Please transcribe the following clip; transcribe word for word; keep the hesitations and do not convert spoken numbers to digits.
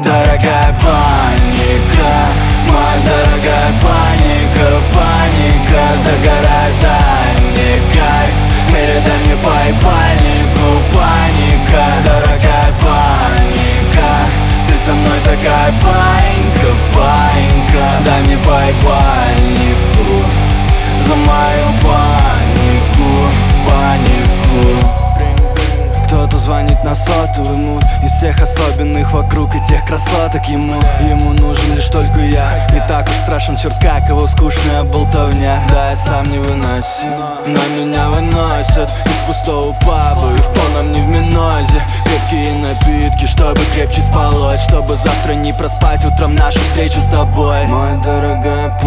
Дорогая паника, моя дорогая паника, паника. Догорает, дай мне кайф, передай мне поебальнику, паника. Дорогая паника, ты со мной такая паника, паника. Дай мне поебальнику за мою панику, панику. Кто-то звонит на сотовый ему, из всех особенных вокруг и тех красоток ему. Ему нужен лишь только я, не так уж страшен, черт, как его скучная болтовня. Да, я сам не выносим, но меня выносят из пустого паба и в полном невминозе. Крепкие напитки, чтобы крепче спалось, чтобы завтра не проспать утром нашу встречу с тобой. Моя дорогая